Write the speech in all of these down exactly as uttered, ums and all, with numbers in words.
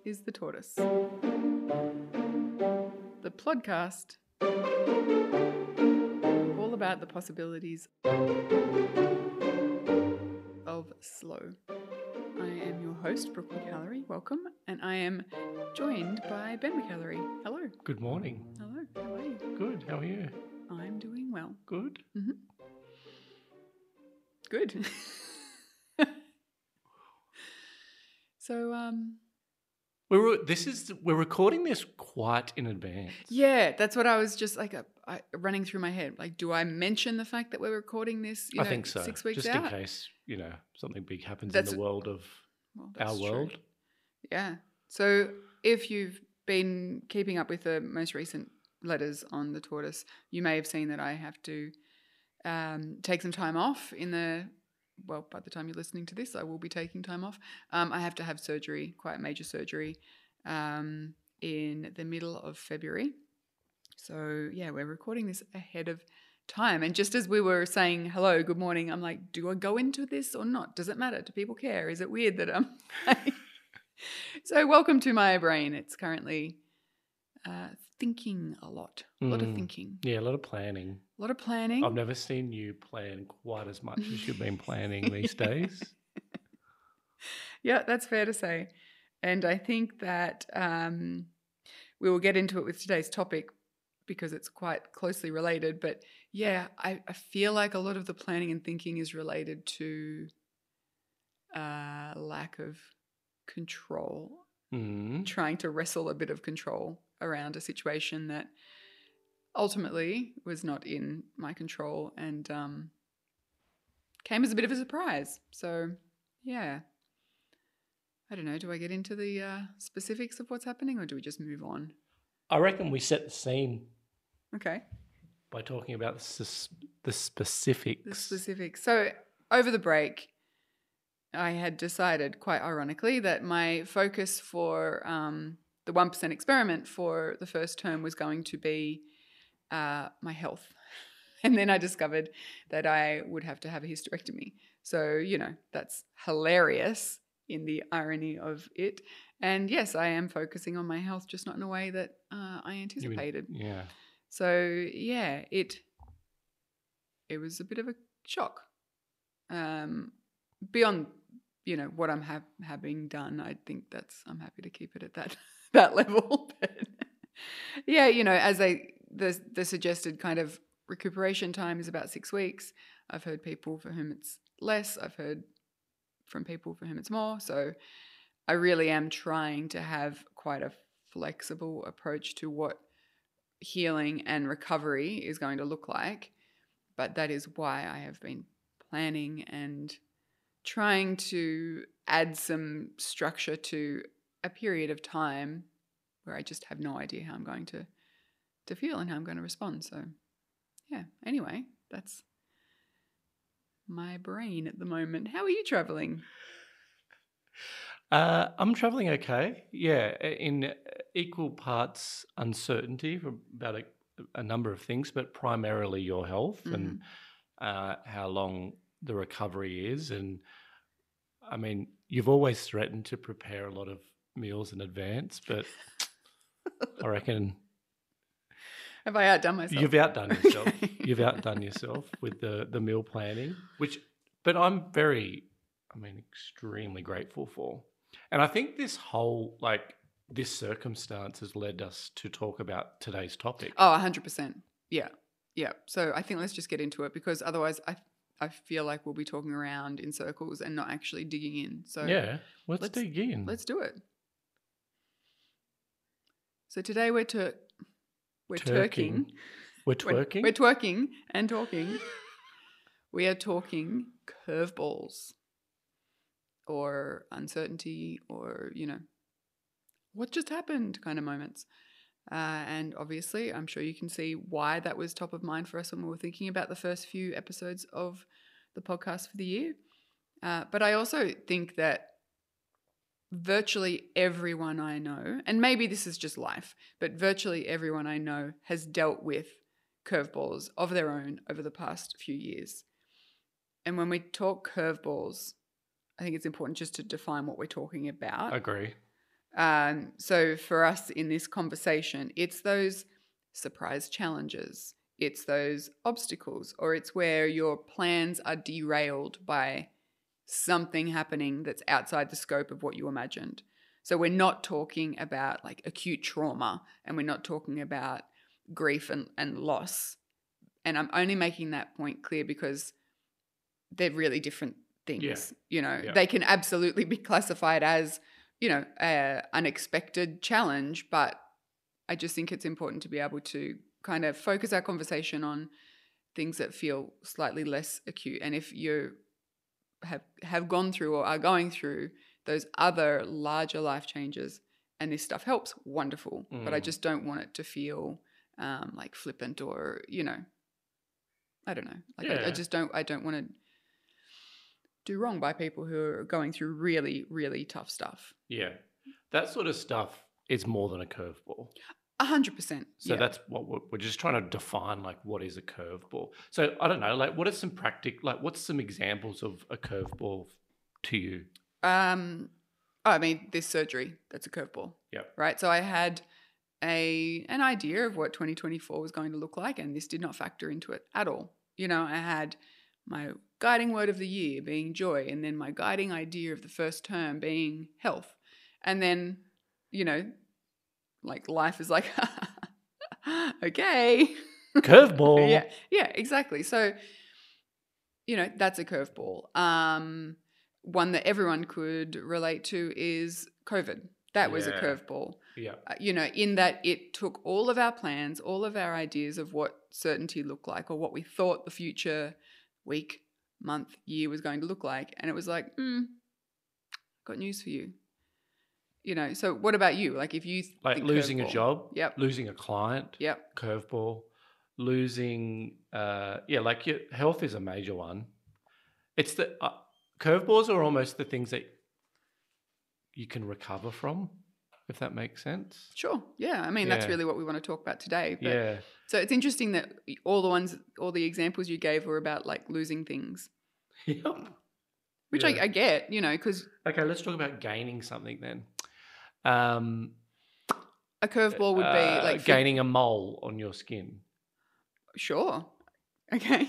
is The Tortoise, the podcast all about the possibilities of slow. I am your host, Brooke McAlary. Welcome. And I am joined by Ben McAlary. Hello. Good morning. Hello. How are you? Good. How are you? I'm doing well. Good. Mm-hmm. Good. so, um... We're this is we're recording this quite in advance. Yeah, that's what I was just like uh, I, running through my head. Like, do I mention the fact that we're recording this? You I know, think so. Six weeks just out, in case you know something big happens That's- in the world of well, our that's true. world. Yeah. So if you've been keeping up with the most recent letters on The Tortoise, you may have seen that I have to um, take some time off in the. Well, by the time you're listening to this, I will be taking time off. Um, I have to have surgery, quite major surgery, um, in the middle of February. So, yeah, we're recording this ahead of time. And just as we were saying, hello, good morning, I'm like, do I go into this or not? Does it matter? Do people care? Is it weird that I'm like... So, welcome to my brain. It's currently uh, thinking a lot, a lot Mm. of thinking. Yeah, a lot of planning. A lot of planning. I've never seen you plan quite as much as you've been planning these days. Yeah, that's fair to say. And I think that um, we will get into it with today's topic because it's quite closely related. But yeah, I, I feel like a lot of the planning and thinking is related to uh, lack of control, Mm. trying to wrestle a bit of control around a situation that ultimately was not in my control and um, came as a bit of a surprise. So, yeah. I don't know. Do I get into the uh, specifics of what's happening or do we just move on? I reckon we set the scene Okay. by talking about the, sus- the specifics. The specifics. So, over the break, I had decided, quite ironically, that my focus for um, the one percent experiment for the first term was going to be uh, my health. And then I discovered that I would have to have a hysterectomy. So, you know, that's hilarious in the irony of it. And yes, I am focusing on my health, just not in a way that uh, I anticipated. You, yeah. So, yeah, it it was a bit of a shock. Um, beyond, you know, what I'm ha- having done, I think that's, I'm happy to keep it at that that level. But yeah, you know, as I, the the suggested kind of recuperation time is about six weeks. I've heard people for whom it's less. I've heard from people for whom it's more. So I really am trying to have quite a flexible approach to what healing and recovery is going to look like. But that is why I have been planning and trying to add some structure to a period of time where I just have no idea how I'm going to, to feel and how I'm going to respond. So, yeah, anyway, that's my brain at the moment. How are you traveling? Uh, I'm traveling okay. Yeah, in equal parts uncertainty about a, a number of things, but primarily your health mm-hmm. and uh, how long the recovery is. And I mean, you've always threatened to prepare a lot of meals in advance, but I reckon... Have I outdone myself? You've outdone yourself. You've outdone yourself with the, the meal planning, which, but I'm very, I mean, extremely grateful for. And I think this whole, like, this circumstance has led us to talk about today's topic. Oh, one hundred percent. Yeah. Yeah. So I think let's just get into it because otherwise I I feel like we'll be talking around in circles and not actually digging in. So yeah, let's, let's dig in. Let's do it. So today we're to we're Turking. turking. We're twerking. We're, we're twerking and talking. We are talking curveballs or uncertainty or, you know, what just happened kind of moments. Uh, and obviously, I'm sure you can see why that was top of mind for us when we were thinking about the first few episodes of the podcast for the year. Uh, but I also think that virtually everyone I know, and maybe this is just life, but virtually everyone I know has dealt with curveballs of their own over the past few years. And when we talk curveballs, I think it's important just to define what we're talking about. Agree. Um, so for us in this conversation, it's those surprise challenges, it's those obstacles, or it's where your plans are derailed by something happening that's outside the scope of what you imagined. So we're not talking about like acute trauma, and we're not talking about grief and, and loss. And I'm only making that point clear because they're really different things. Yeah. You know, Yeah. they can absolutely be classified as, you know, a unexpected challenge, but I just think it's important to be able to kind of focus our conversation on things that feel slightly less acute. And if you have have gone through or are going through those other larger life changes and this stuff helps, wonderful. Mm. But I just don't want it to feel um, like flippant or, you know, I don't know. Like Yeah. I, I just don't I don't want to do wrong by people who are going through really, really tough stuff. Yeah. That sort of stuff is more than a curveball. A hundred percent. So yeah. that's what we're, we're just trying to define, like, what is a curveball. So I don't know, like, what are some practic, like, what's some examples of a curveball to you? Um, oh, I mean, this surgery, that's a curveball. Yep. Right. So I had a an idea of what twenty twenty-four was going to look like, and this did not factor into it at all. You know, I had my guiding word of the year being joy, and then my guiding idea of the first term being health. And then, you know, like life is like, okay. Curveball. yeah, yeah, exactly. So, you know, that's a curveball. Um, one that everyone could relate to is COVID. That was a Yeah. curveball. Yeah. Uh, you know, in that it took all of our plans, all of our ideas of what certainty looked like or what we thought the future week, month, year was going to look like. And it was like, hmm, got news for you. You know, so what about you? Like if you Like think losing a curveball. job, Yep. losing a client, Yep. curveball, losing, uh, yeah, like your health is a major one. It's the uh, curveballs are almost the things that you can recover from, if that makes sense. Sure. Yeah. I mean, that's Yeah. really what we want to talk about today. But, Yeah. So it's interesting that all the ones, all the examples you gave were about like losing things, Yep. which Yeah. I, I get, you know, because Okay, let's talk about gaining something then. Um, a curveball would be uh, like fig- gaining a mole on your skin. Sure. Okay.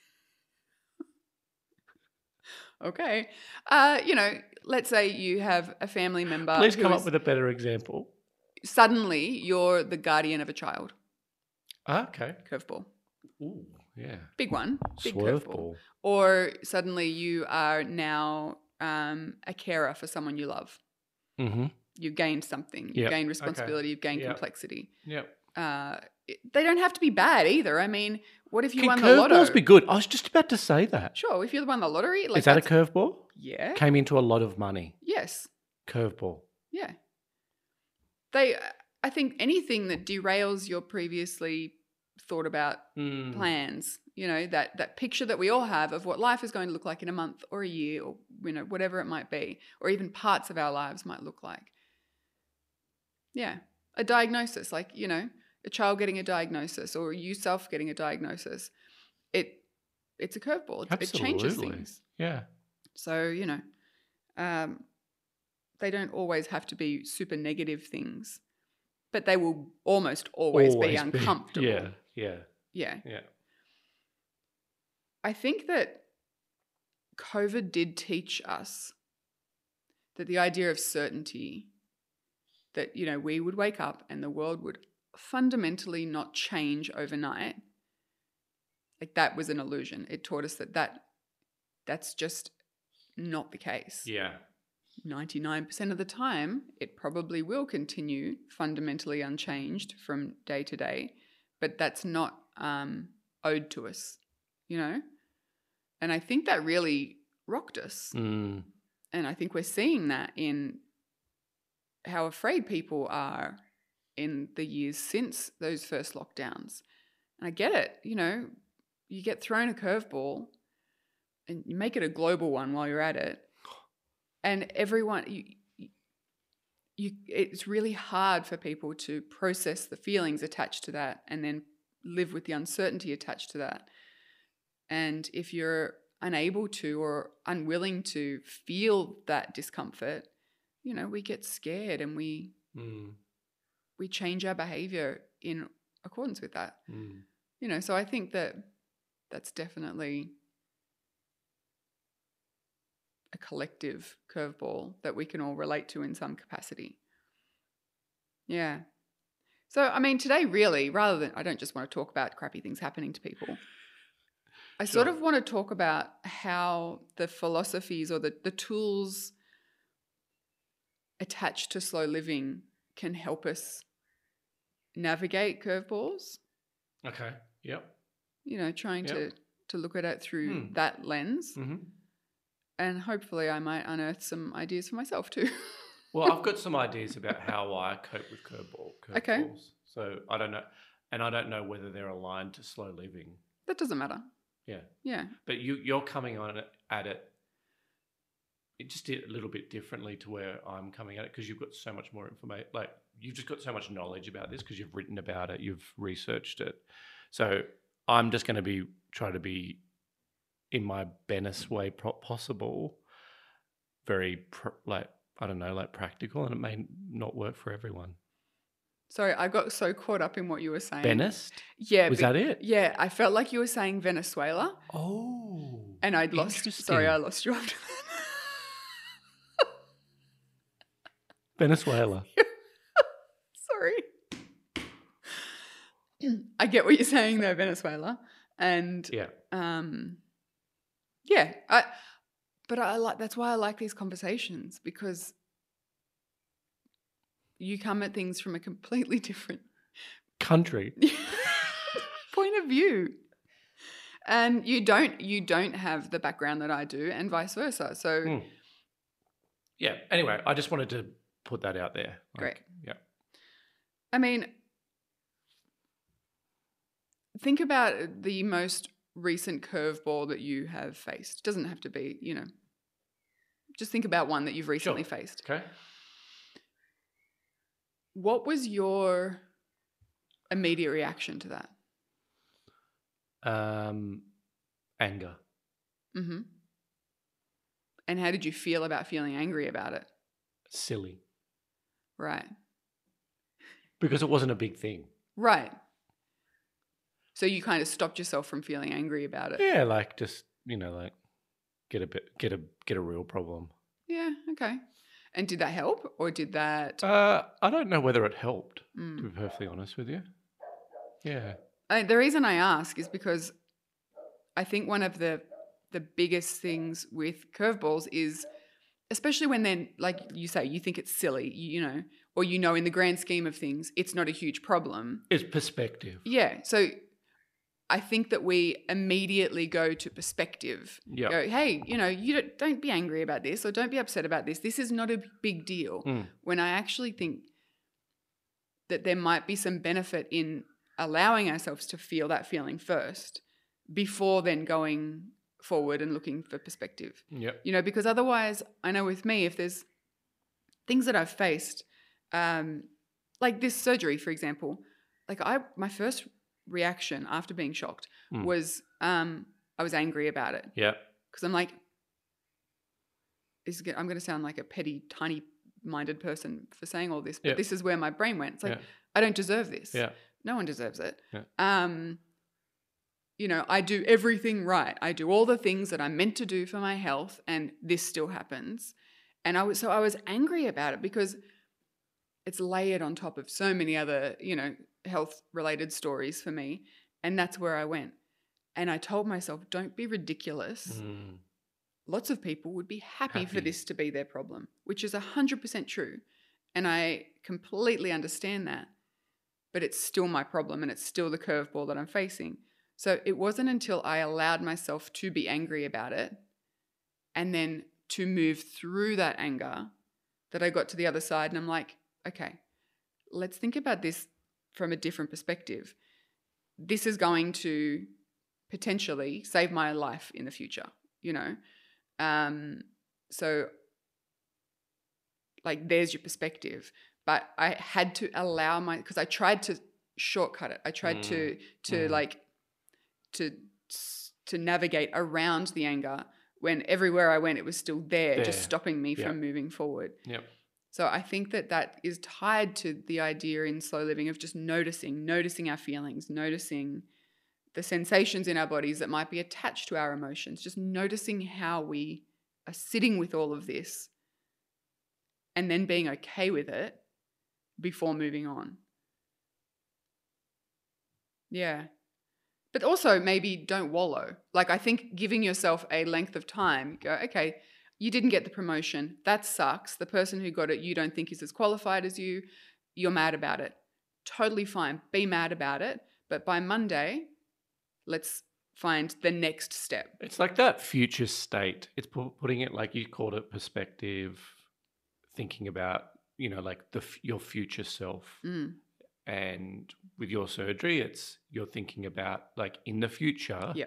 okay. Uh, you know, let's say you have a family member. Please who come is- up with a better example. Suddenly, you're the guardian of a child. Ah, okay. Curveball. Ooh, yeah. Big one. Big Swerve curveball. ball. Or suddenly you are now um, a carer for someone you love. Mm-hmm. You've gained something. You've Yep. gained responsibility. Okay. You've gained Yep. complexity. Yep. Uh, it- they don't have to be bad either. I mean, what if you Can won the lotto? curveballs be good? I was just about to say that. Sure. If you won the lottery, like Is that a that's- curveball? Yeah. Came into a lot of money. Yes. Curveball. Yeah. They. I think anything that derails your previously thought about Mm. plans, you know, that that picture that we all have of what life is going to look like in a month or a year or, you know, whatever it might be, or even parts of our lives might look like. Yeah. A diagnosis, like, you know, a child getting a diagnosis or you self getting a diagnosis. It it's a curveball. It, it changes Absolutely. things. Yeah. So, you know, um, they don't always have to be super negative things, but they will almost always, be uncomfortable. Yeah. Yeah. Yeah. Yeah. I think that COVID did teach us that the idea of certainty, that, you know, we would wake up and the world would fundamentally not change overnight, like that was an illusion. It taught us that, that that's just not the case. Yeah. ninety-nine percent of the time, it probably will continue fundamentally unchanged from day to day, but that's not um, owed to us, you know? And I think that really rocked us. Mm. And I think we're seeing that in how afraid people are in the years since those first lockdowns. And I get it, you know, you get thrown a curveball and you make it a global one while you're at it. And everyone, you, you, it's really hard for people to process the feelings attached to that and then live with the uncertainty attached to that. And if you're unable to or unwilling to feel that discomfort, you know, we get scared and we Mm. we change our behavior in accordance with that. Mm. You know, so I think that that's definitely a collective curveball that we can all relate to in some capacity. Yeah. So, I mean, today really, rather than, I don't just want to talk about crappy things happening to people. I sort Sure. of want to talk about how the philosophies or the, the tools attached to slow living can help us navigate curveballs. Okay. Yep. You know, trying Yep. to, to look at it through Hmm. that lens. Mm-hmm. And hopefully I might unearth some ideas for myself too. Well, I've got some ideas about how I cope with curveball, curveballs. Okay. So I don't know, and I don't know whether they're aligned to slow living. That doesn't matter. Yeah. Yeah. But you, you're coming on it, at it, it just a little bit differently to where I'm coming at it because you've got so much more information. Like you've just got so much knowledge about this because you've written about it, you've researched it. So I'm just going to be try to be in my best way pro- possible, very pr- like I don't know, like practical, and it may not work for everyone. Sorry, I got so caught up in what you were saying. Benest? Yeah. Was be- that it? Yeah, I felt like you were saying Venezuela. Oh. And I'd lost. Interesting. Sorry, I lost you after that. Venezuela. Sorry. I get what you're saying though, Venezuela. And Yeah. um yeah, I but I like that's why I like these conversations because you come at things from a completely different Country. point of view. And you don't you don't have the background that I do and vice versa. So Mm. Yeah. Anyway, I just wanted to put that out there. Like, Great. Yeah. I mean, think about the most recent curveball that you have faced. It doesn't have to be, you know, just think about one that you've recently Sure. faced. Okay. What was your immediate reaction to that? Um, anger. Mm-hmm. And how did you feel about feeling angry about it? Silly. Right. Because it wasn't a big thing. Right. So you kind of stopped yourself from feeling angry about it. Yeah, like just, you know, like get a bit get a get a real problem. Yeah, okay. And did that help or did that Uh, I don't know whether it helped, Mm. to be perfectly honest with you. Yeah. I, the reason I ask is because I think one of the the biggest things with curveballs is, especially when then, like you say, you think it's silly, you, you know, or you know, in the grand scheme of things, it's not a huge problem. It's perspective. Yeah. So I think that we immediately go to perspective. Yeah. Go, hey, you know, you don't, don't be angry about this or don't be upset about this. This is not a big deal. Mm. When I actually think that there might be some benefit in allowing ourselves to feel that feeling first before then going forward and looking for perspective. Yep. You know, because otherwise, I know with me, if there's things that I've faced, um, like this surgery, for example, like I, my first reaction after being shocked Mm. was um, I was angry about it Yep. because I'm like, this is, go- I'm going to sound like a petty, tiny-minded person for saying all this, but Yeah. this is where my brain went. It's like, Yeah. I don't deserve this. Yeah. No one deserves it. Yeah. Um, you know, I do everything right. I do all the things that I'm meant to do for my health, and this still happens. And I was so I was angry about it because it's layered on top of so many other, you know, health-related stories for me, and that's where I went. And I told myself, don't be ridiculous. Mm. Lots of people would be happy, for Happy. this to be their problem, which is one hundred percent true. And I completely understand that. But it's still my problem and it's still the curveball that I'm facing. So it wasn't until I allowed myself to be angry about it and then to move through that anger that I got to the other side and I'm like, okay, let's think about this from a different perspective. This is going to potentially save my life in the future, you know? Um, so like there's your perspective. But I had to allow my, because I tried to shortcut it. I tried Mm. to to Mm. like to to navigate around the anger when everywhere I went it was still there, just There. stopping me Yeah. from moving forward. Yep. So I think that that is tied to the idea in slow living of just noticing, noticing our feelings, noticing the sensations in our bodies that might be attached to our emotions, just noticing how we are sitting with all of this and then being okay with it before moving on. Yeah. But also maybe don't wallow. Like I think giving yourself a length of time, go, okay, you didn't get the promotion. That sucks. The person who got it, you don't think is as qualified as you. You're mad about it. Totally fine. Be mad about it. But by Monday, let's find the next step. It's like that future state. It's pu- putting it, like you called it, perspective, thinking about, you know, like the f- your future self. Mm. And with your surgery, it's you're thinking about, like, in the future, Yep.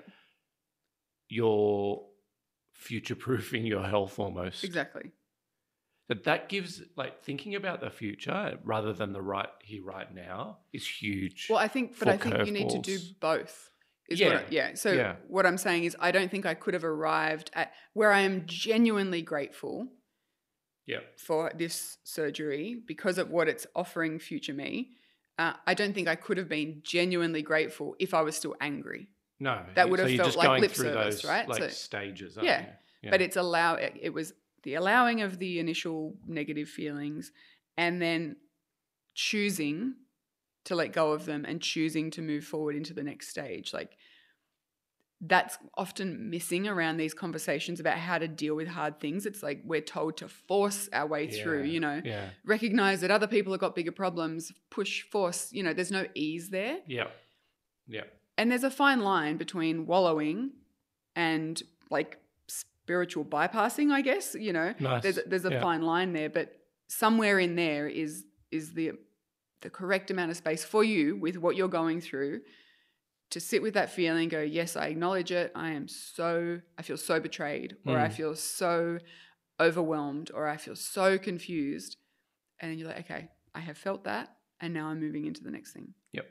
you're future-proofing your health almost. Exactly. But that gives, like, thinking about the future rather than the right here, right now is huge. Well, I think, but for I think you need to do curveballs. both. Is Yeah. What I, yeah. So Yeah. what I'm saying is I don't think I could have arrived at where I am genuinely grateful Yeah. for this surgery because of what it's offering future me. Uh, I don't think I could have been genuinely grateful if I was still angry. No. That would so have you're felt just like going lip through service, those, right? like, So- stages, aren't Yeah. you? Yeah. But it's allow it, it was the allowing of the initial negative feelings and then choosing to let go of them and choosing to move forward into the next stage. Like that's often missing around these conversations about how to deal with hard things. It's like we're told to force our way through, Yeah. you know, Yeah. recognize that other people have got bigger problems, push, force, you know, there's no ease there. Yeah. Yeah. And there's a fine line between wallowing and like spiritual bypassing, I guess, you know. Nice. There's there's a Yeah. fine line there, but somewhere in there is is the the correct amount of space for you with what you're going through to sit with that feeling, go, yes, I acknowledge it. I am so I feel so betrayed, or I Mm. feel so overwhelmed, or I feel so confused. And then you're like, okay, I have felt that, and now I'm moving into the next thing. Yep.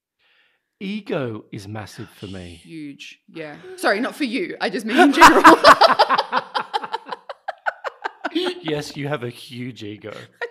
Ego is massive for me. Huge. Yeah. Sorry, not for you. I just mean in general. Yes, you have a huge ego.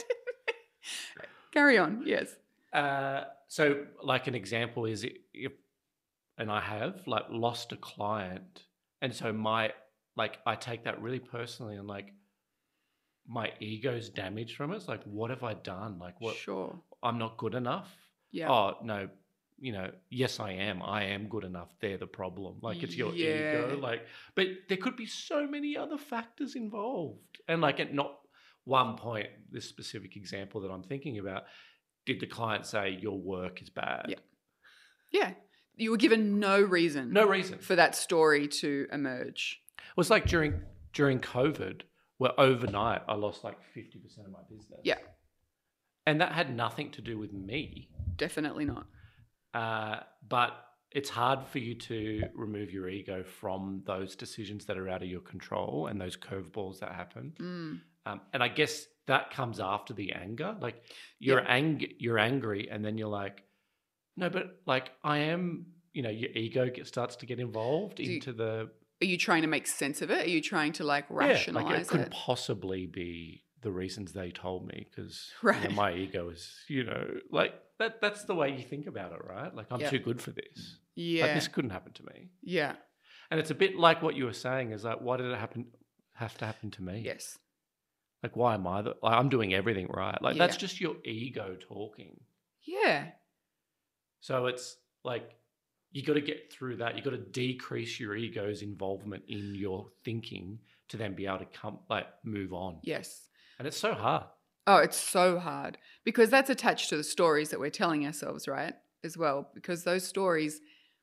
Carry on. Yes. Uh, so, like, an example is if, and I have like lost a client, and so my like I take that really personally, and like my ego's damaged from it. It's like, what have I done? Like, what? Sure. I'm not good enough. Yeah. Oh no, you know, yes, I am. I am good enough. They're the problem. Like, it's your Yeah. ego. Like, but there could be so many other factors involved, and like at not one point, this specific example that I'm thinking about, did the client say your work is bad? Yeah. Yeah. You were given no reason. No reason. For that story to emerge. It was like during during COVID, where overnight I lost like fifty percent of my business. Yeah. And that had nothing to do with me. Definitely not. Uh, but it's hard for you to remove your ego from those decisions that are out of your control and those curveballs that happen. Mm. Um, and I guess that comes after the anger. Like you're Yeah. ang- you're angry, and then you're like, no, but like I am. You know, your ego get, starts to get involved you- into the. Are you trying to make sense of it? Are you trying to like Yeah, rationalize like it couldn't it? possibly be the reasons they told me, because Right. my ego is, you know, like that. That's the way you think about it, right? Like I'm Yeah. too good for this. Yeah. Like this couldn't happen to me. Yeah. And it's a bit like what you were saying is like, why did it happen? Have to happen to me? Yes. Like, why am I? The, like, I'm doing everything right. Like that's Yeah. just your ego talking. Yeah. So it's like you got to get through that. You got to decrease your ego's involvement in your thinking to then be able to come like move on. Yes. And it's so hard. Oh, it's so hard because that's attached to the stories that we're telling ourselves, right? As well, because those stories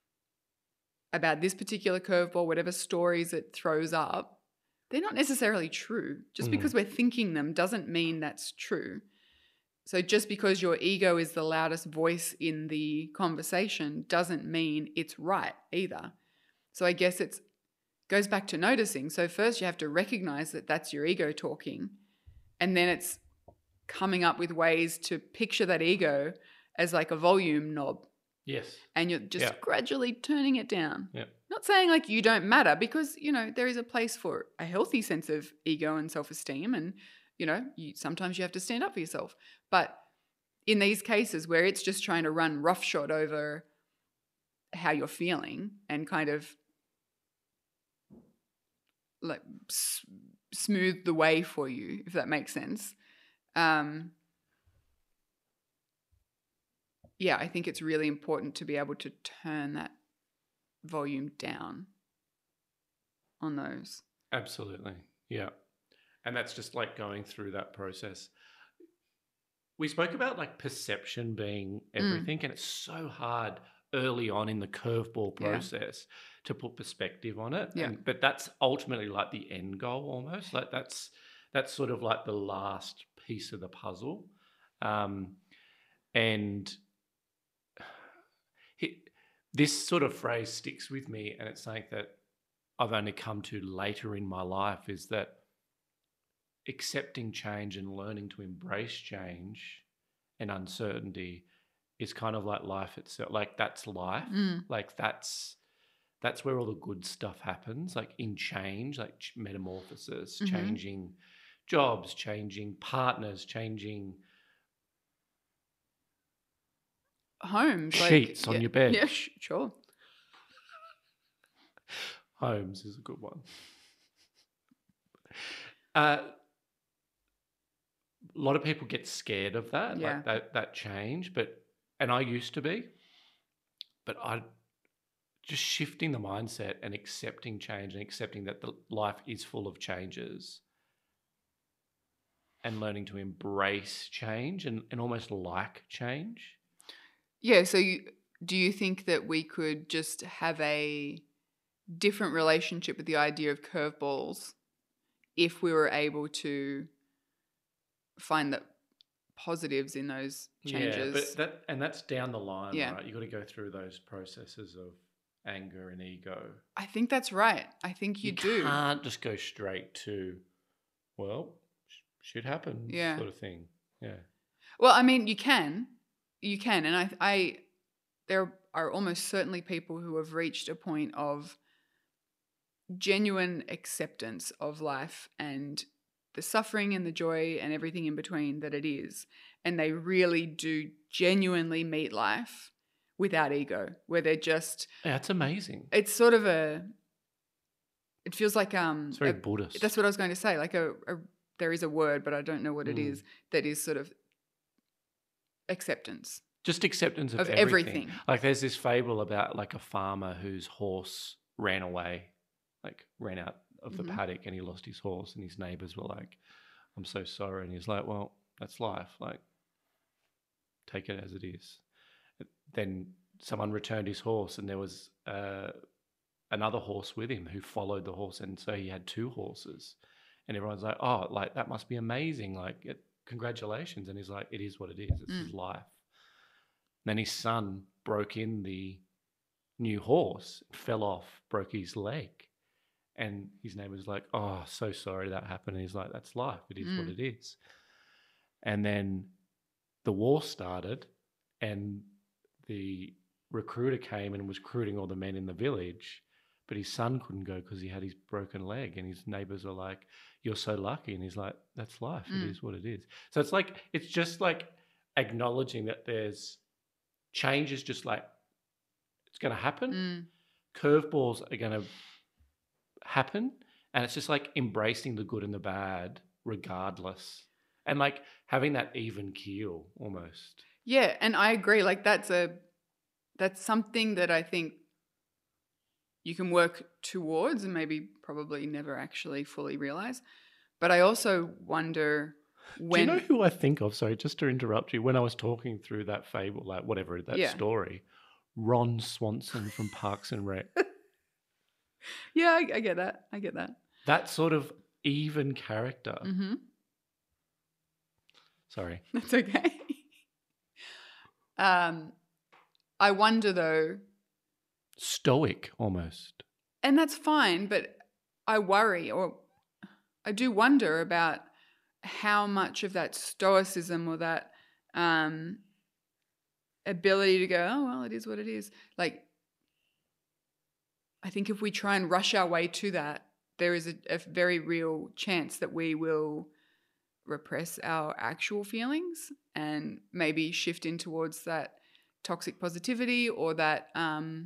about this particular curveball, whatever stories it throws up, they're not necessarily true. Just Mm. because we're thinking them doesn't mean that's true. So just because your ego is the loudest voice in the conversation doesn't mean it's right either. So I guess it's goes back to noticing. So first you have to recognize that that's your ego talking, and then it's coming up with ways to picture that ego as like a volume knob, Yes. and you're just Yeah. gradually turning it down. Yeah. Not saying like you don't matter, because, you know, there is a place for a healthy sense of ego and self-esteem, and, you know, you, sometimes you have to stand up for yourself. But in these cases where it's just trying to run roughshod over how you're feeling and kind of like s- smooth the way for you, if that makes sense. Um, yeah, I think it's really important to be able to turn that volume down on those. Absolutely. Yeah. And that's just like going through that process. We spoke about like perception being everything, mm. and it's so hard early on in the curveball process yeah. to put perspective on it. Yeah. And, but that's ultimately like the end goal almost. Like that's that's sort of like the last piece of the puzzle. Um, and he, this sort of phrase sticks with me, and it's something that I've only come to later in my life, is that accepting change and learning to embrace change and uncertainty is kind of like life itself. Like that's life. Mm. Like that's that's where all the good stuff happens. Like in change, like metamorphosis, mm-hmm. changing jobs, changing partners, changing homes, sheets like, on yeah, your bed. Yeah, sh- sure. Homes is a good one. Uh, a lot of people get scared of that, yeah. like that that change. But and I used to be, but I just shifting the mindset and accepting change and accepting that the life is full of changes, and learning to embrace change and, and almost like change. Yeah. So, you, do you think that we could just have a different relationship with the idea of curveballs if we were able to find the positives in those changes? Yeah, but that and that's down the line, yeah. right? You've got to go through those processes of anger and ego. I think that's right. I think you, you do. You can't just go straight to, well, shit happens, yeah. sort of thing. Yeah. Well, I mean, you can, you can, and I, I, there are almost certainly people who have reached a point of genuine acceptance of life and the suffering and the joy and everything in between that it is, and they really do genuinely meet life without ego, where they're just yeah, it's amazing. It's sort of a it feels like um it's very a, Buddhist. That's what I was going to say, like a, a there is a word, but I don't know what mm. it is, that is sort of acceptance, just acceptance of, of everything. everything. Like there's this fable about like a farmer whose horse ran away, like ran out of the mm-hmm. paddock, and he lost his horse, and his neighbors were like, I'm so sorry. And he's like, well, that's life. Like, take it as it is. Then someone returned his horse, and there was uh, another horse with him who followed the horse. And so he had two horses, and everyone's like, oh, like that must be amazing. Like, it, congratulations. And he's like, it is what it is. It's mm. his life. And then his son broke in the new horse, fell off, broke his leg. And his neighbor's like, oh, so sorry that happened. And he's like, that's life. It is mm. what it is. And then the war started, and the recruiter came and was recruiting all the men in the village, but his son couldn't go because he had his broken leg. And his neighbors are like, you're so lucky. And he's like, that's life. Mm. It is what it is. So it's like, it's just like acknowledging that there's change is just like, it's going to happen. Mm. Curveballs are going to happen, and it's just like embracing the good and the bad regardless, and like having that even keel almost. Yeah, and I agree, like that's a that's something that I think you can work towards and maybe probably never actually fully realize. But I also wonder when... Do you know who I think of? Sorry, just to interrupt you. When I was talking through that fable, like whatever, that yeah. story, Ron Swanson from Parks and Rec. Yeah, I, I get that. I get that. That sort of even character. Mm-hmm. Sorry. That's okay. um, I wonder though. Stoic almost. And that's fine, but I worry, or I do wonder about how much of that stoicism or that um, ability to go, oh, well, it is what it is. Like, I think if we try and rush our way to that, there is a, a very real chance that we will repress our actual feelings and maybe shift in towards that toxic positivity or that um,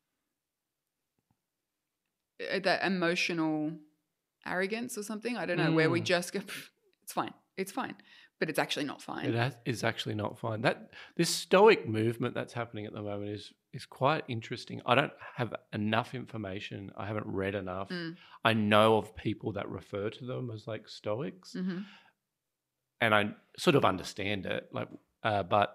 that emotional arrogance or something. I don't know, mm. where we just go, it's fine, it's fine, but it's actually not fine. It is actually not fine. That this Stoic movement that's happening at the moment is is quite interesting. I don't have enough information. I haven't read enough. Mm. I know of people that refer to them as like Stoics, mm-hmm. and I sort of understand it. Like, uh, but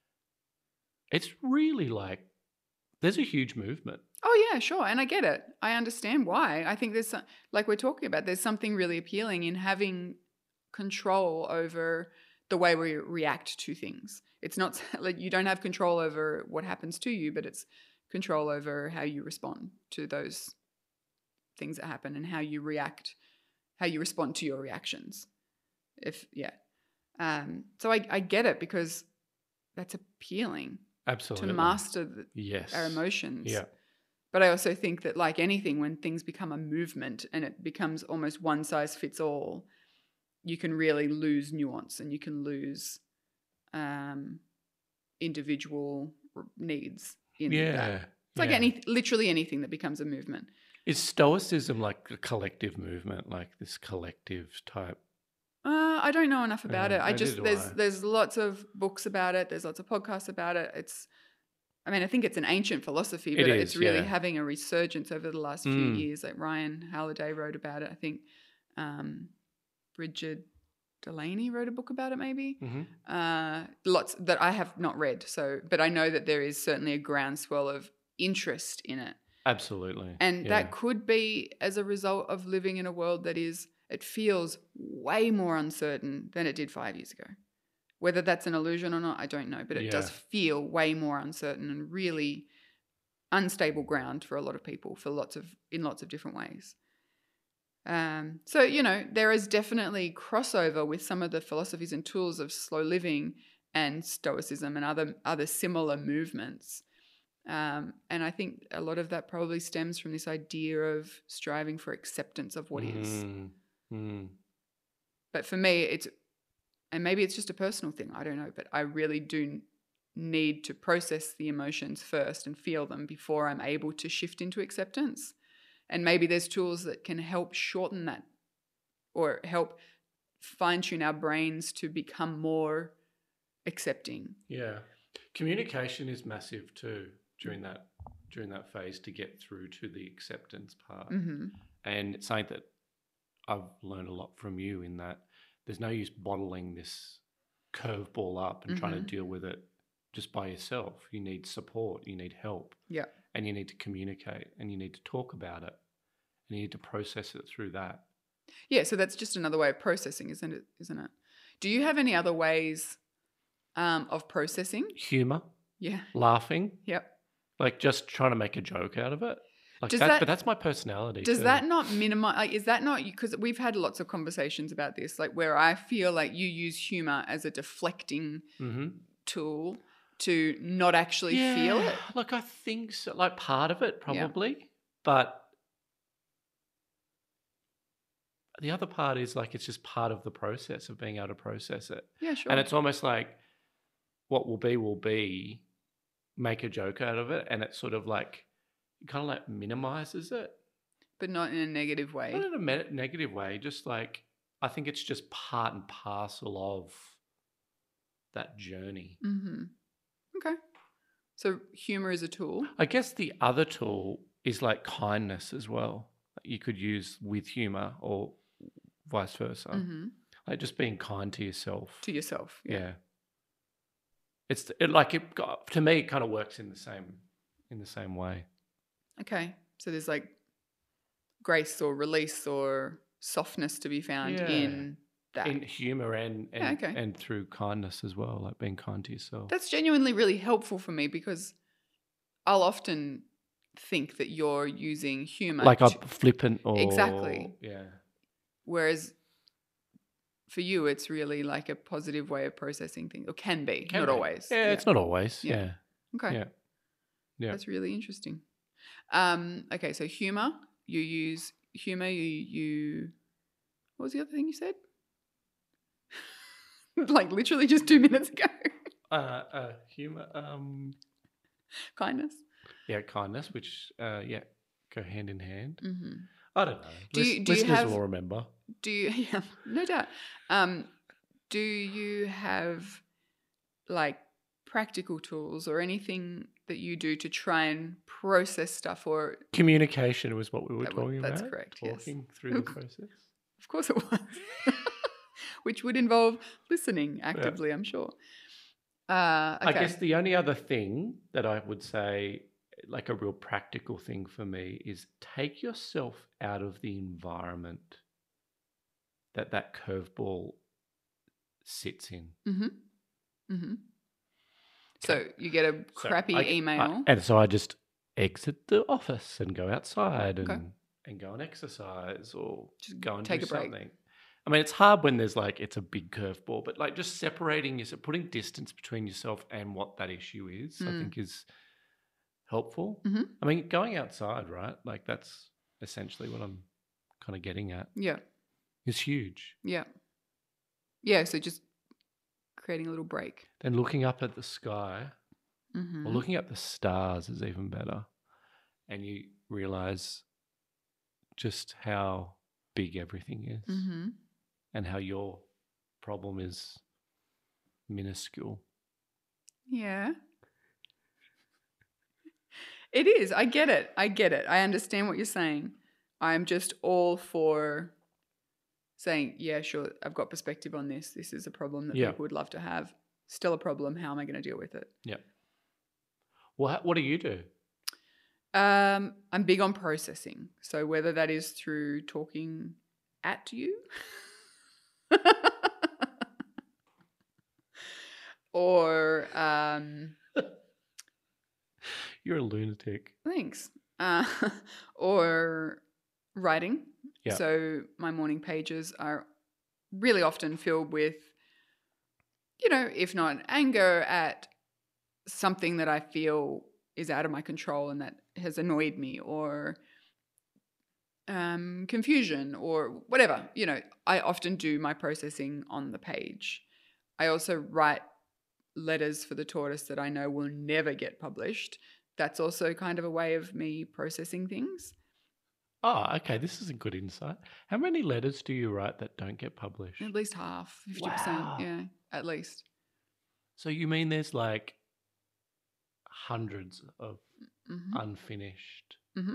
it's really like there's a huge movement. Oh, yeah, sure. And I get it. I understand why. I think there's, like we're talking about, there's something really appealing in having control over the way we react to things. It's not like you don't have control over what happens to you, but it's control over how you respond to those things that happen and how you react, how you respond to your reactions. If, yeah. Um, so I, I get it because that's appealing. Absolutely. To master the, yes. our emotions. Yeah. But I also think that, like anything, when things become a movement and it becomes almost one size fits all, you can really lose nuance and you can lose um, individual needs in yeah. that. It's like yeah. any, literally anything that becomes a movement. Is Stoicism like a collective movement, like this collective type? Uh, I don't know enough about yeah, it. I just there's I. there's lots of books about it. There's lots of podcasts about it. It's I mean, I think it's an ancient philosophy, but it is, it's really yeah. having a resurgence over the last few mm. years. Like Ryan Halliday wrote about it. I think um, Bridget Delaney wrote a book about it maybe. Mm-hmm. Uh, lots that I have not read. So, but I know that there is certainly a groundswell of interest in it. Absolutely. And yeah. that could be as a result of living in a world that is, it feels way more uncertain than it did five years ago. Whether that's an illusion or not, I don't know, but it yeah. does feel way more uncertain and really unstable ground for a lot of people for lots of in lots of different ways. Um, so, you know, there is definitely crossover with some of the philosophies and tools of slow living and Stoicism and other other similar movements. Um, and I think a lot of that probably stems from this idea of striving for acceptance of what mm. is. Mm. But for me, it's and maybe it's just a personal thing, I don't know, but I really do need to process the emotions first and feel them before I'm able to shift into acceptance. And maybe there's tools that can help shorten that or help fine-tune our brains to become more accepting. Yeah. Communication is massive too during that during that phase to get through to the acceptance part. Mm-hmm. And it's something that I've learned a lot from you in that there's no use bottling this curveball up and mm-hmm. trying to deal with it just by yourself. You need support, you need help. Yeah. And you need to communicate and you need to talk about it and you need to process it through that. Yeah, so that's just another way of processing, isn't it? Isn't it? Do you have any other ways um, of processing? Humor. Yeah. Laughing. Yep. Like just trying to make a joke out of it. Like does that, that, but that's my personality. Does too. that not minimize, like, is that not, because we've had lots of conversations about this, like where I feel like you use humor as a deflecting mm-hmm. tool to not actually yeah, feel it? Like I think so, like part of it probably, yeah. but the other part is like it's just part of the process of being able to process it. Yeah, sure. And it's almost like what will be will be, make a joke out of it, and it's sort of like, it kind of like minimizes it. But not in a negative way. Not in a me- negative way, just like, I think it's just part and parcel of that journey. Mm-hmm. Okay. So humor is a tool. I guess the other tool is like kindness as well. You could use with humor or vice versa. Mm-hmm. Like just being kind to yourself. To yourself, yeah. yeah. It's it, like it to me. It kind of works in the same in the same way. Okay, so there's like grace or release or softness to be found yeah. in that. In humour and and, yeah, okay. and through kindness as well, like being kind to yourself. That's genuinely really helpful for me because I'll often think that you're using humour. Like to, I'm flippant or... Exactly. Yeah. Whereas for you, it's really like a positive way of processing things, or can be, can not be. always. Yeah, yeah, it's not always. Yeah. yeah. Okay. Yeah. Yeah. That's really interesting. Um, okay, so humour, you use humour, you, you, what was the other thing you said? like literally just two minutes ago. Uh, uh, humor. Um, Kindness. yeah, kindness, which, uh, yeah, go hand in hand. Mm-hmm. I don't know. Do you- Lis- do you listeners have- will remember. Do you, yeah, no doubt. Um, do you have like practical tools or anything that you do to try and process stuff? Or Communication was what we were That would- talking that's about. correct, yes. Talking through the process. of course it was, which would involve listening actively, I'm sure. Uh, okay. I guess the only other thing that I would say, like a real practical thing for me, is take yourself out of the environment that that curveball sits in. Mm-hmm. Mm-hmm. So you get a So crappy I- email. I- and so I just exit the office and go outside and, Okay. and go and exercise or Just go and take do a break. something. I mean, it's hard when there's like, it's a big curveball, but like just separating yourself, putting distance between yourself and what that issue is, I Mm. think is helpful. Mhm. I mean, going outside, right? Like that's essentially what I'm kind of getting at. Yeah. Is huge. Yeah. Yeah. So just creating a little break. Then looking up at the sky Mm-hmm. or looking at the stars is even better. And you realize just how big everything is Mm-hmm. and how your problem is minuscule. Yeah. It is. I get it. I get it. I understand what you're saying. I'm just all for saying, yeah, sure, I've got perspective on this. This is a problem that Yeah. people would love to have. Still a problem. How am I going to deal with it? Yeah. Well, how- what do you do? Um, I'm big on processing. So whether that is through talking at you or um, You're a lunatic. thanks. Uh, or writing. Yeah. So my morning pages are really often filled with, you know, if not anger at something that I feel is out of my control and that has annoyed me, or um, confusion or whatever. You know, I often do my processing on the page. I also write letters for the tortoise that I know will never get published. That's also kind of a way of me processing things. Oh, okay. This is a good insight. How many letters do you write that don't get published? At least half, fifty percent. Wow. Yeah, at least. So you mean there's like hundreds of Mm-hmm. unfinished? Mm-hmm.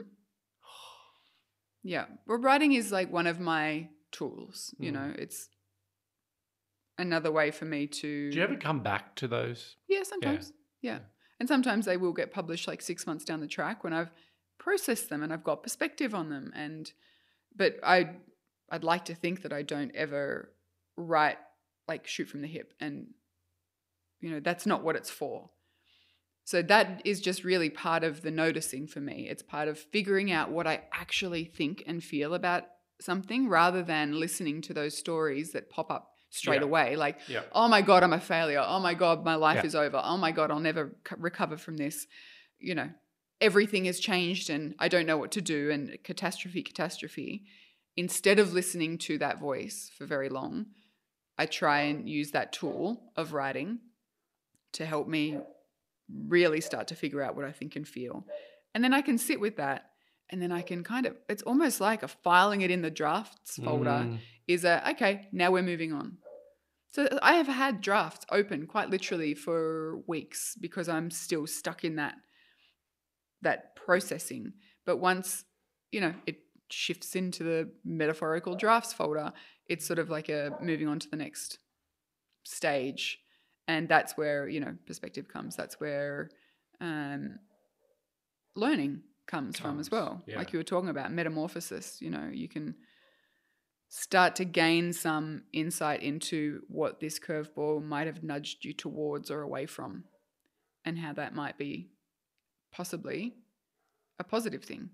Yeah. Well, writing is like one of my tools, you Mm. know, it's another way for me to. Do you ever come back to those? Yeah, sometimes. Yeah. Yeah. And sometimes they will get published like six months down the track when I've processed them and I've got perspective on them. And, but I, I'd like to think that I don't ever write like shoot from the hip, and, you know, that's not what it's for. So that is just really part of the noticing for me. It's part of figuring out what I actually think and feel about something rather than listening to those stories that pop up straight Yeah. away. Like, Yeah. oh my God, I'm a failure. Oh my God, my life Yeah. is over. Oh my God, I'll never c- recover from this. You know, everything has changed and I don't know what to do, and catastrophe, catastrophe. Instead of listening to that voice for very long, I try and use that tool of writing to help me really start to figure out what I think and feel. And then I can sit with that, and then I can kind of, it's almost like a filing it in the drafts folder Mm. is a, okay, now we're moving on. So I have had drafts open quite literally for weeks because I'm still stuck in that, that processing. But once, you know, it shifts into the metaphorical drafts folder, it's sort of like a moving on to the next stage. And that's where, you know, perspective comes. That's where um, learning comes, from as Comes, well. yeah. Like you were talking about, metamorphosis. You know, you can start to gain some insight into what this curveball might have nudged you towards or away from, and how that might be possibly a positive thing.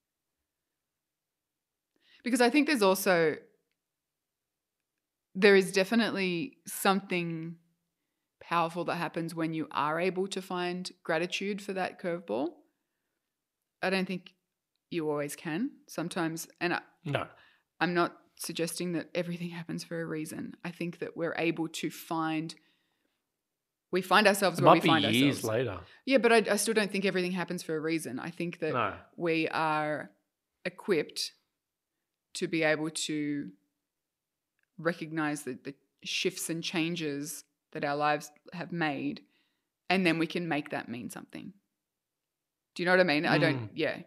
Because I think there's also, there is definitely something powerful that happens when you are able to find gratitude for that curveball. I don't think you always can. Sometimes, and I, No. I'm not suggesting that everything happens for a reason. I think that we're able to find, we find ourselves It where might we be find years ourselves. later. Yeah, but I, I still don't think everything happens for a reason. I think that No. we are equipped to be able to recognize the, the shifts and changes that our lives have made, and then we can make that mean something. Do you know what I mean? Mm. I don't, yeah.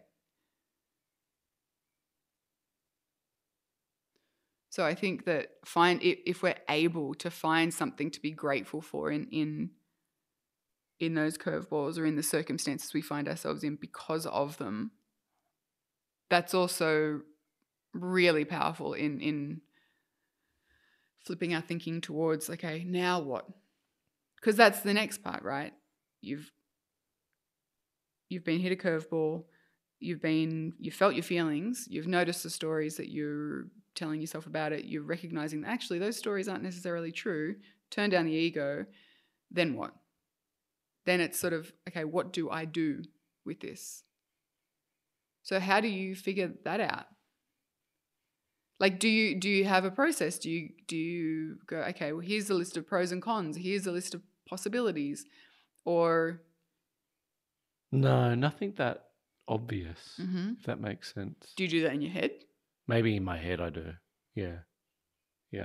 So I think that find if we're able to find something to be grateful for in in in those curveballs or in the circumstances we find ourselves in because of them, that's also really powerful in in flipping our thinking towards, okay, now what? Because that's the next part, right? You've you've been hit a curveball, you've been you felt your feelings, you've noticed the stories that you're telling yourself about it, you're recognizing that actually those stories aren't necessarily true, turn down the ego, then what? Then it's sort of, okay, what do I do with this? So how do you figure that out? Like, do you do you have a process? Do you do you go, okay, well, here's a list of pros and cons, here's a list of possibilities, or no, nothing that obvious, mm-hmm. if that makes sense. Do you do that in your head? Maybe in my head I do. Yeah. Yeah.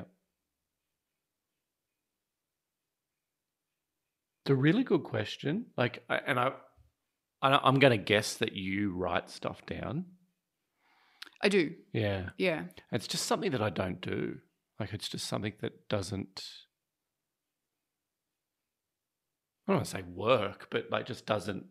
It's a really good question. Like, I, and I, I I'm going to guess that you write stuff down. I do. Yeah. Yeah. It's just something that I don't do. Like, it's just something that doesn't, I don't want to say work, but like just doesn't.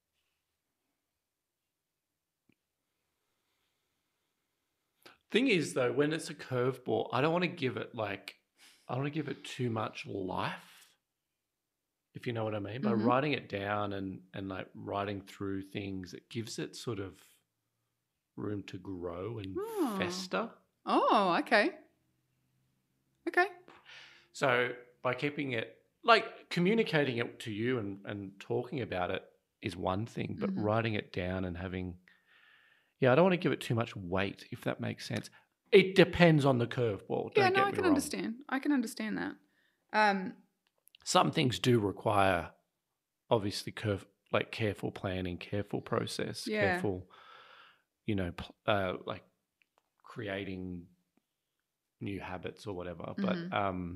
Thing is, though, when it's a curveball, I don't want to give it like, I don't want to give it too much life, if you know what I mean. By Mm-hmm. writing it down and, and like writing through things, it gives it sort of room to grow and Oh. fester. Oh, okay. Okay. So by keeping it, like communicating it to you and, and talking about it is one thing, but Mm-hmm. writing it down and having, yeah, I don't want to give it too much weight, if that makes sense. It depends on the curveball. Yeah, Don't no, get I me can wrong. understand. I can understand that. Um, Some things do require, obviously, curve like careful planning, careful process, Yeah. careful, you know, pl- uh, like creating new habits or whatever. But Mhm. um,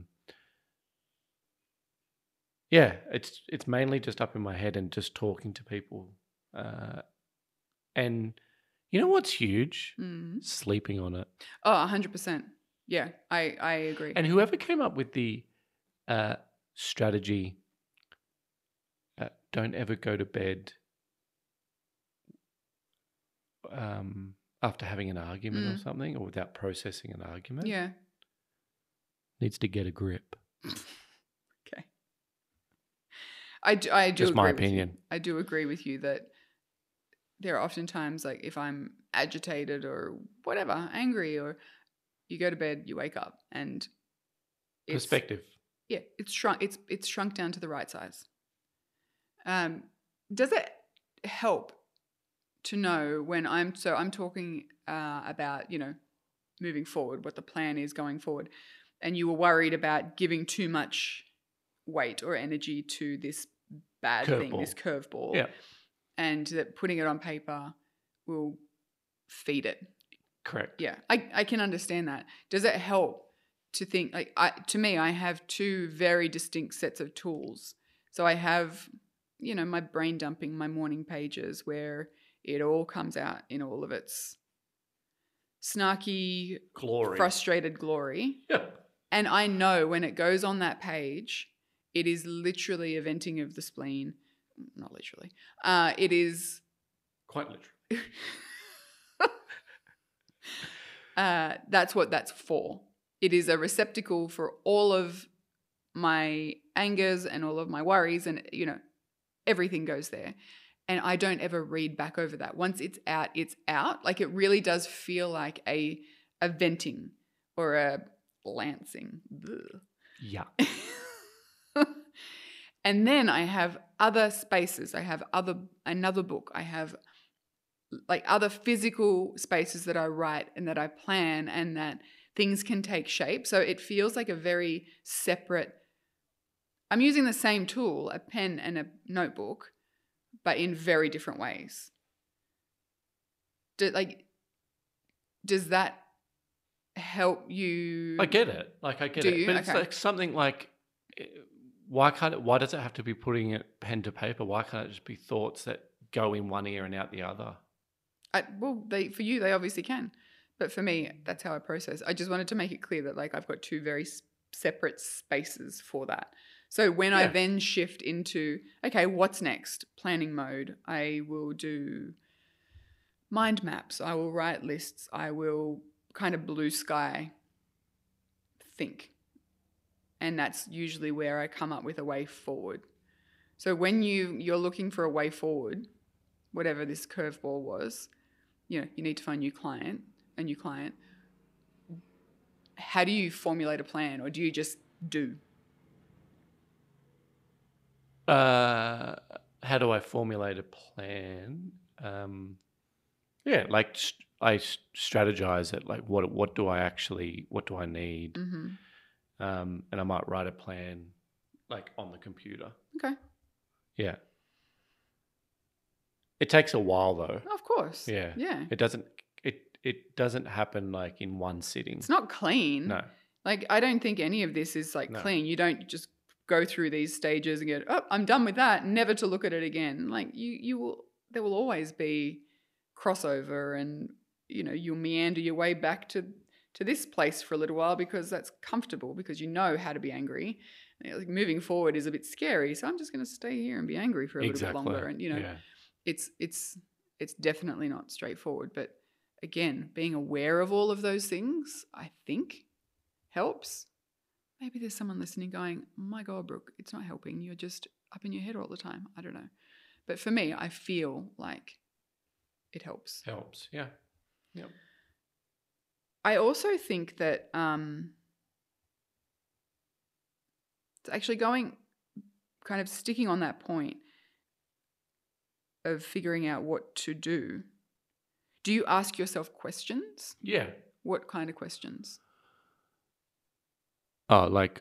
yeah, it's it's mainly just up in my head and just talking to people. Uh, and you know what's huge? mm. Sleeping on it. Oh, one hundred percent. Yeah, I, I agree. And whoever came up with the uh, strategy, uh, don't ever go to bed um, after having an argument or Mm. something, or without processing an argument, Yeah. needs to get a grip. Okay. I do, I do Just agree my with you. opinion. I do agree with you that there are often times, like if I'm agitated or whatever, angry, or you go to bed, you wake up, and it's, Perspective. yeah, it's shrunk. It's it's shrunk down to the right size. Um, does it help to know when I'm so I'm talking uh, about, you know, moving forward, what the plan is going forward, and you were worried about giving too much weight or energy to this bad thing, Curveball. this curveball, Yeah, and that putting it on paper will feed it. correct. Yeah, I, I can understand that. Does it help to think, like, I, to me, I have two very distinct sets of tools. So I have, you know, my brain dumping, my morning pages, where it all comes out in all of its snarky, Glory. frustrated glory. Yeah. And I know when it goes on that page, it is literally a venting of the spleen. Not literally. Uh, it is... Quite literally. uh, that's what that's for. It is a receptacle for all of my angers and all of my worries, and, you know, everything goes there. And I don't ever read back over that. Once it's out, it's out. Like, it really does feel like a a venting or a lancing. Ugh. Yeah. And then I have other spaces. I have other another book. I have like other physical spaces that I write and that I plan and that things can take shape. So it feels like a very separate, I'm using the same tool, a pen and a notebook, but in very different ways. Do, like, does that help you? I get it. Like I get Do it. you? But it's Okay. like something like, eh, why can't it, why does it have to be putting it pen to paper? Why can't it just be thoughts that go in one ear and out the other? I, well, they for you, they obviously can. But for me, that's how I process. I just wanted to make it clear that like I've got two very s- separate spaces for that. So when I Yeah. then shift into, okay, what's next? Planning mode. I will do mind maps. I will write lists. I will kind of blue sky think. And that's usually where I come up with a way forward. So when you, you're looking for a way forward, whatever this curveball was, you know, you need to find a new client, a new client. How do you formulate a plan, or do you just do? Uh, how do I formulate a plan? Um, yeah, like st- I s- strategize it. Like, what what do I actually, what do I need? Mm-hmm. Um, and I might write a plan, like on the computer. Okay. Yeah. It takes a while though. Of course. Yeah. Yeah. It doesn't. It it doesn't happen like in one sitting. It's not clean. No. Like, I don't think any of this is like No. clean. You don't just go through these stages and get, oh, I'm done with that, never to look at it again. Like, you, you will, there will always be crossover, and, you know, you'll meander your way back to, to this place for a little while because that's comfortable, because you know how to be angry. Like, moving forward is a bit scary. So I'm just going to stay here and be angry for a Exactly. little bit longer. And, you know, Yeah. it's, it's, it's definitely not straightforward. But again, being aware of all of those things, I think, helps. Maybe there's someone listening going, my God, Brooke, it's not helping. You're just up in your head all the time. I don't know. But for me, I feel like it helps. Helps. Yeah. Yep. I also think that um, it's actually going, kind of sticking on that point of figuring out what to do. Do you ask yourself questions? Yeah. What kind of questions? Oh, like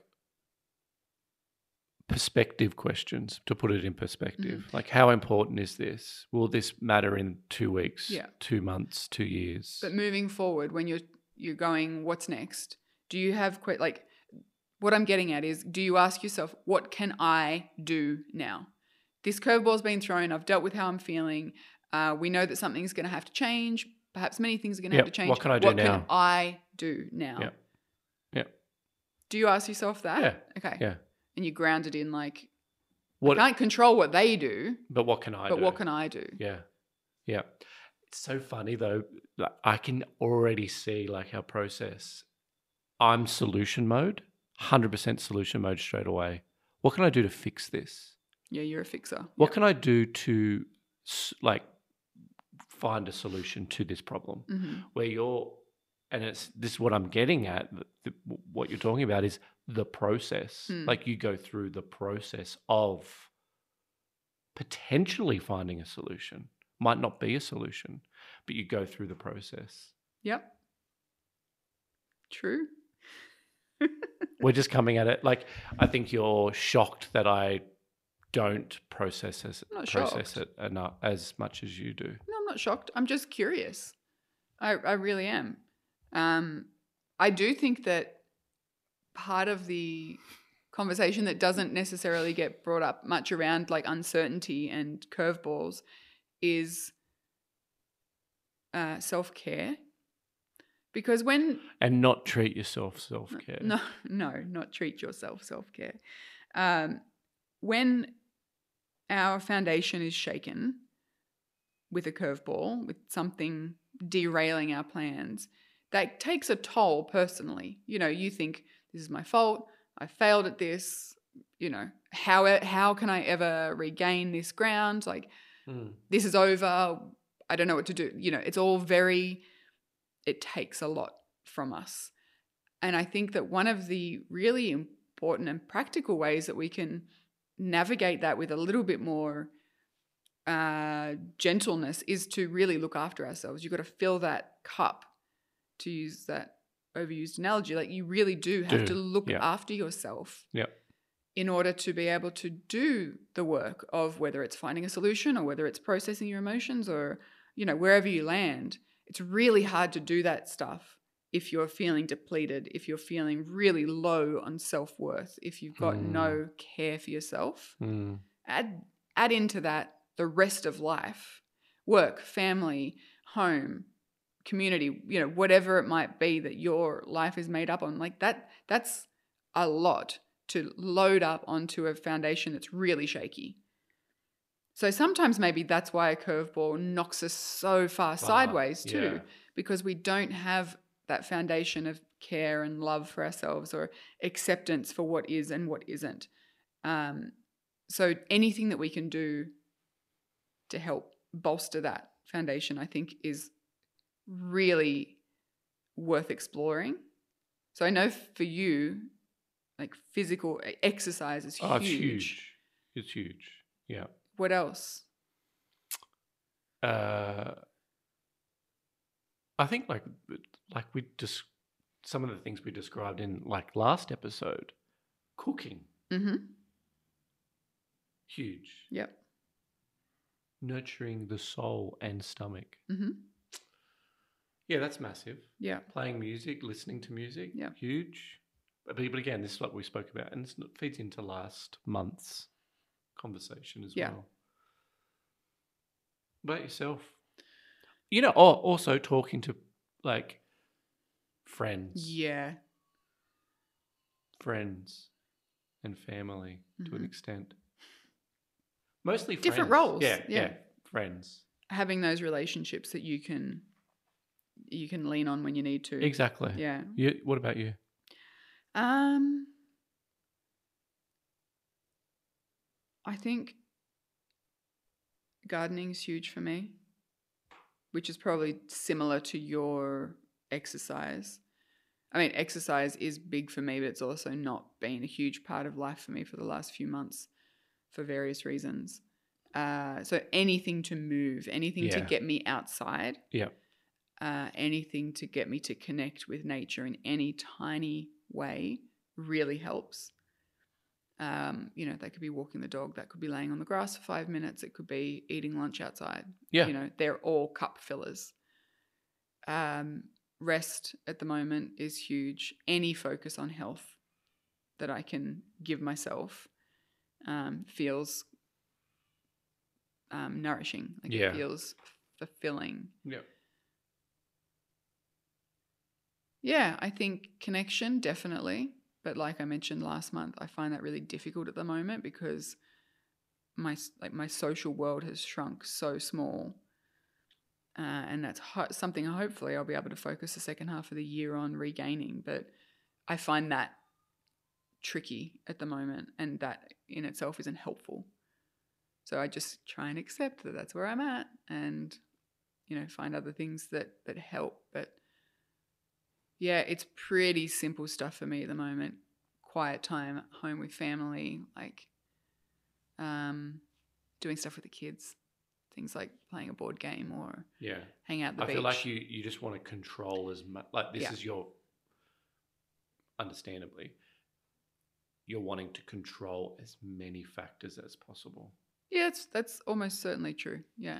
perspective questions, to put it in perspective. Mm-hmm. Like, how important is this? Will this matter in two weeks, Yeah. two months, two years? But moving forward, when you're you're going, what's next? Do you have que- like, what I'm getting at is, do you ask yourself, what can I do now? This curveball's been thrown. I've dealt with how I'm feeling. Uh, we know that something's going to have to change. Perhaps many things are going to Yep. have to change. What can I do what now? can I do now? Yeah. Yeah. Do you ask yourself that? Yeah. Okay. Yeah. And you ground it in like, What? I can't control what they do, But what can I but do? what can I do? Yeah. Yeah. It's so funny though. Like, I can already see like our process. I'm solution mode, one hundred percent solution mode straight away. What can I do to fix this? Yeah, you're a fixer. What Yep. can I do to s- like find a solution to this problem? Mhm. Where you're, and it's this is what I'm getting at. The, the, what you're talking about is the process. Mm. Like, you go through the process of potentially finding a solution. Might not be a solution, but you go through the process. Yep. True. We're just coming at it like, I think you're shocked that I don't process as I'm not process shocked. it enough as much as you do. No, I'm not shocked. I'm just curious. I, I really am. Um, I do think that part of the conversation that doesn't necessarily get brought up much around like uncertainty and curveballs is uh, self-care. Because when... And not treat yourself self-care. No, no, not treat yourself self-care. Um, when our foundation is shaken with a curveball, with something derailing our plans, that takes a toll personally. You know, you think, this is my fault, I failed at this, you know, how how can I ever regain this ground? Like, Mm. this is over, I don't know what to do. You know, it's all very, it takes a lot from us. And I think that one of the really important and practical ways that we can navigate that with a little bit more uh, gentleness is to really look after ourselves. You've got to fill that cup, to use that overused analogy. Like, you really do have Do. to look Yeah. after yourself Yep. in order to be able to do the work of whether it's finding a solution or whether it's processing your emotions or, you know, wherever you land. It's really hard to do that stuff if you're feeling depleted, if you're feeling really low on self-worth, if you've got Mm. no care for yourself. Mm. Add add into that the rest of life, work, family, home, community, you know, whatever it might be that your life is made up on. Like that, that's a lot to load up onto a foundation that's really shaky. So sometimes maybe that's why a curveball knocks us so far sideways too, yeah. because we don't have that foundation of care and love for ourselves or acceptance for what is and what isn't. Um, so anything that we can do to help bolster that foundation, I think, is really worth exploring. So I know for you, like physical exercise is Oh, huge. it's huge. It's huge. Yeah. What else? Uh, I think like like we just some of the things we described in like last episode, cooking, Mm-hmm. huge. Yep. Nurturing the soul and stomach. Mm-hmm. Yeah, that's massive. Yeah. Playing music, listening to music, Yeah. huge. But, but again, this is what we spoke about, and it feeds into last month's conversation as Yeah. well. What about yourself? You know, oh, also talking to like friends, Yeah. friends, and family to an Mhm. extent. Mostly Different friends. roles, Yeah, yeah. yeah, friends. Having those relationships that you can you can lean on when you need to. Exactly. Yeah. You, what about you? Um, I think gardening is huge for me, which is probably similar to your exercise. I mean, exercise is big for me, but it's also not been a huge part of life for me for the last few months for various reasons. Uh, so anything to move, anything to Yeah. get me outside, Yeah. uh, anything to get me to connect with nature in any tiny way really helps. Um, you know, that could be walking the dog, that could be laying on the grass for five minutes, it could be eating lunch outside. Yeah. You know, they're all cup fillers. Um, rest at the moment is huge. Any focus on health that I can give myself um, feels um, nourishing. Like Yeah. it feels fulfilling. Yeah. Yeah, I think connection, definitely. But like I mentioned last month, I find that really difficult at the moment because my like my social world has shrunk so small. Uh, and that's ho- something hopefully I'll be able to focus the second half of the year on regaining. But I find that tricky at the moment, and that in itself isn't helpful. So I just try and accept that that's where I'm at and, you know, find other things that, that help. But yeah, it's pretty simple stuff for me at the moment. Quiet time, home with family, like um, doing stuff with the kids. Things like playing a board game or Yeah. hang out at the I beach. feel like you, you just want to control as much. Like this Yeah. is your, understandably, you're wanting to control as many factors as possible. Yeah, it's, that's almost certainly true. Yeah.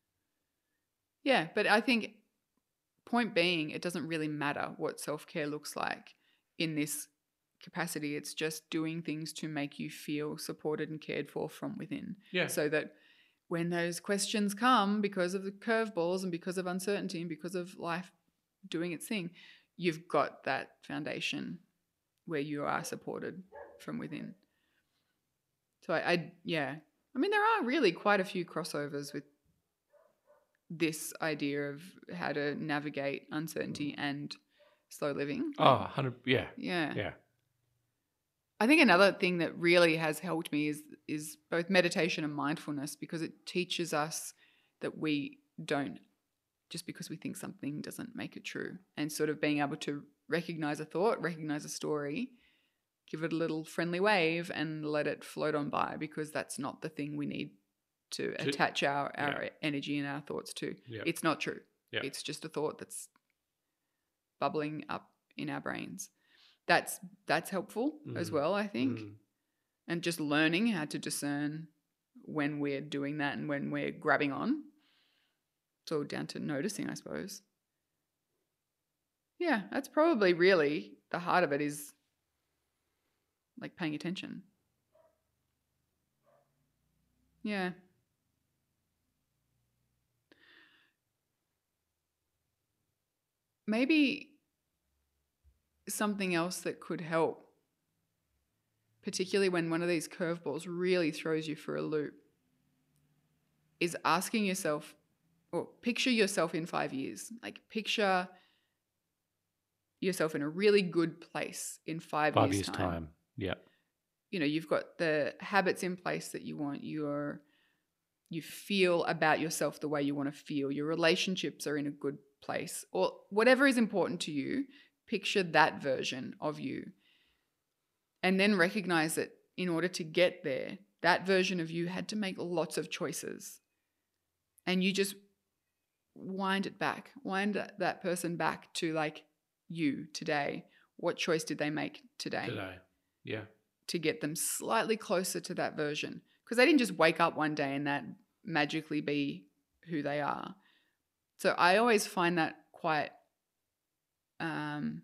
Yeah, but I think point being, it doesn't really matter what self-care looks like in this capacity. It's just doing things to make you feel supported and cared for from within. Yeah. So that when those questions come because of the curveballs and because of uncertainty and because of life doing its thing, you've got that foundation where you are supported from within. So I, I yeah, I mean, there are really quite a few crossovers with this idea of how to navigate uncertainty and slow living. Oh, one hundred, yeah. Yeah. Yeah. I think another thing that really has helped me is is both meditation and mindfulness, because it teaches us that we don't, just because we think something doesn't make it true, and sort of being able to recognize a thought, recognize a story, give it a little friendly wave and let it float on by, because that's not the thing we need to, To- attach our, our yeah. energy and our thoughts to. Yeah. It's not true. Yeah. It's just a thought that's bubbling up in our brains. That's that's helpful Mm. as well, I think. Mm. And just learning how to discern when we're doing that and when we're grabbing on. It's all down to noticing, I suppose. Yeah, that's probably really the heart of it, is like paying attention. Yeah. Maybe something else that could help, particularly when one of these curveballs really throws you for a loop, is asking yourself, or picture yourself in five years. Like picture yourself in a really good place in five, Five years, years time. time. Yeah. You know, you've got the habits in place that you want. You're, you feel about yourself the way you want to feel. Your relationships are in a good place, or whatever is important to you. Picture that version of you. And then recognize that in order to get there, that version of you had to make lots of choices. And you just wind it back, wind that person back to like you today. What choice did they make today? Today. Yeah. To get them slightly closer to that version. Because they didn't just wake up one day and that magically be who they are. So I always find that quite um,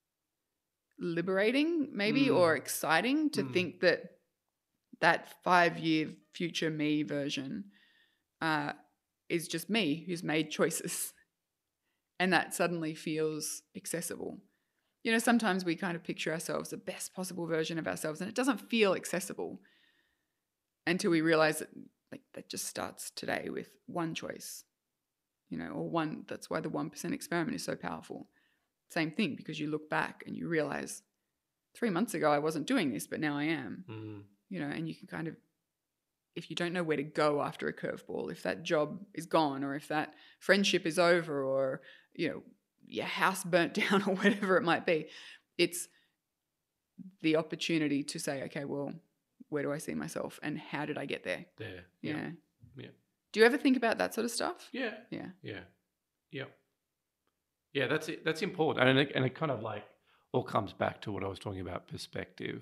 liberating maybe mm. or exciting to mm. think that that five-year future me version uh, is just me who's made choices. And that suddenly feels accessible. You know, sometimes we kind of picture ourselves the best possible version of ourselves, and it doesn't feel accessible until we realize that like that just starts today with one choice, you know, or one. That's why the one percent experiment is so powerful. Same thing, because you look back and you realize three months ago I wasn't doing this, but now I am, mm. you know, and you can kind of, if you don't know where to go after a curveball, if that job is gone or if that friendship is over or, you know, your house burnt down or whatever it might be, it's the opportunity to say, okay, well, where do I see myself and how did I get there? There. Yeah. Yeah. yeah. Do you ever think about that sort of stuff? Yeah. Yeah. Yeah. Yeah. Yeah, that's it. That's important. And it, and it kind of like all comes back to what I was talking about, perspective.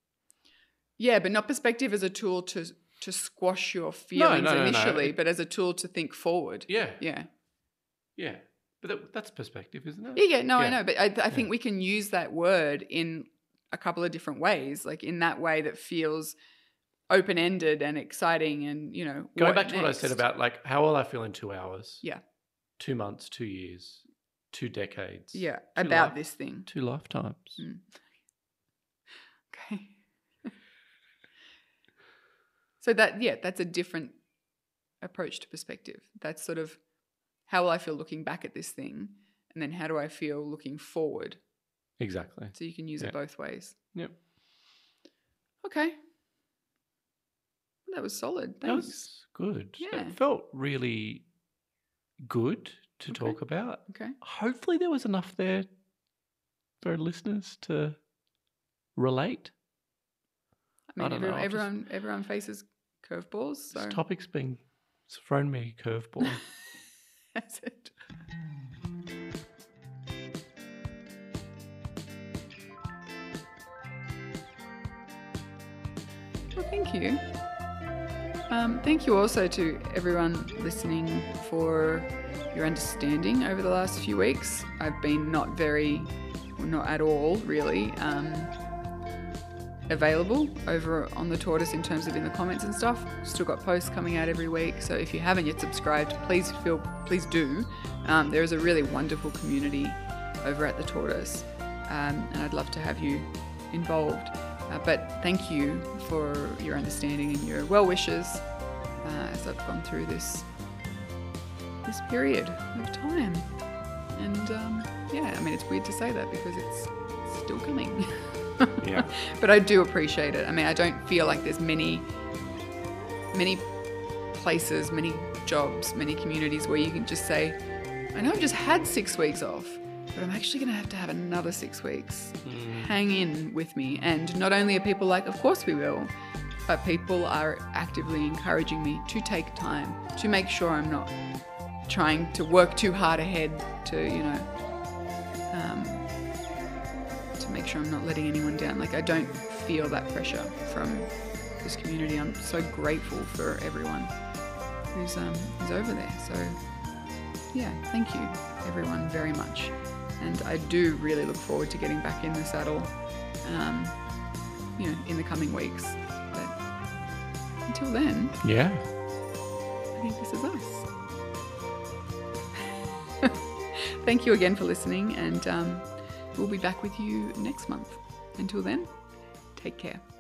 Yeah, but not perspective as a tool to to squash your feelings no, no, initially, no, no. but as a tool to think forward. Yeah. Yeah. Yeah. But that, that's perspective, isn't it? Yeah, yeah. No, yeah. I know. But I, I yeah. think we can use that word in a couple of different ways, like in that way that feels open-ended and exciting and, you know, Going what back to next? what I said about like, how will I feel in two hours? Yeah. Two months, two years, two decades. Yeah, two about life, this thing. Two lifetimes. Mm. Okay. So that, yeah, that's a different approach to perspective. That's sort of how will I feel looking back at this thing, and then how do I feel looking forward? Exactly. So you can use yeah. it both ways. Yep. Okay. That was solid. Thanks. That was good. Yeah. It felt really good to Okay. talk about. Okay. Hopefully there was enough there for listeners to relate. I mean, I don't everyone, know, I'll everyone, everyone faces curveballs. So This topic's been it's thrown me a curveball. that's it. Well, thank you. Um, thank you also to everyone listening for your understanding over the last few weeks. I've been not very, well, not at all really, um, available over on the Tortoise in terms of in the comments and stuff. Still got posts coming out every week, so if you haven't yet subscribed, please feel please do. Um, there is a really wonderful community over at the Tortoise, um, and I'd love to have you involved. Uh, but thank you for your understanding and your well wishes uh, as I've gone through this this period of time. And um, yeah, I mean, it's weird to say that because it's still coming. Yeah. But I do appreciate it. I mean, I don't feel like there's many, many places, many jobs, many communities where you can just say, I know I've just had six weeks off, but I'm actually going to have to have another six weeks. Mm. Hang in with me. And not only are people like, of course we will, but people are actively encouraging me to take time, to make sure I'm not trying to work too hard ahead to, you know, um, make sure I'm not letting anyone down. Like, I don't feel that pressure from this community. I'm so grateful for everyone who's um who's over there. So yeah, thank you everyone very much. And I do really look forward to getting back in the saddle, um, you know, in the coming weeks. But until then, yeah, I think this is us. Thank you again for listening, and um, we'll be back with you next month. Until then, take care.